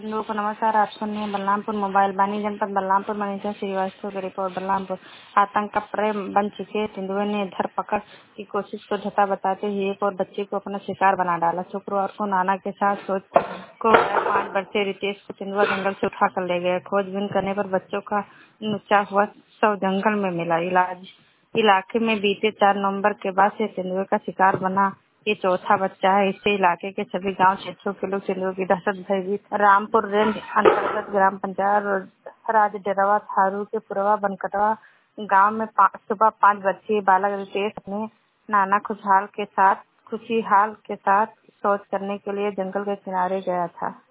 लोगों को नमस्कार। आप सुन रहे हैं बलरामपुर मोबाइल। बानी जनपद बलरामपुर मनीषा श्रीवास्तव की रिपोर्ट। बलरामपुर आतंक का प्रेम बन चुके तेंदुए ने धरपकड़ की कोशिश को झूठा बताते हुए एक और बच्चे को अपना शिकार बना डाला। शुक्रवार को नाना के साथ सोच को 5 वर्षीय रितेश को तेंदुआ जंगल से उठा कर ले गया। खोजबीन करने पर बच्चों का नुचा हुआ शव जंगल में मिला। इलाके में बीते 4 नवंबर के बाद से तेंदुए का शिकार बना ये चौथा बच्चा है। इससे इलाके के सभी गांव क्षेत्रों के लोग तेंदुए की दहशत भयभीत। रामपुर रेंज अंतर्गत ग्राम पंचायत राजडेरवा थारू के पुरवा बनकटवा गांव में सुबह 5 वर्षीय बालक रितेश अपने नाना खुशहाल के साथ शौच करने के लिए जंगल के किनारे गया था।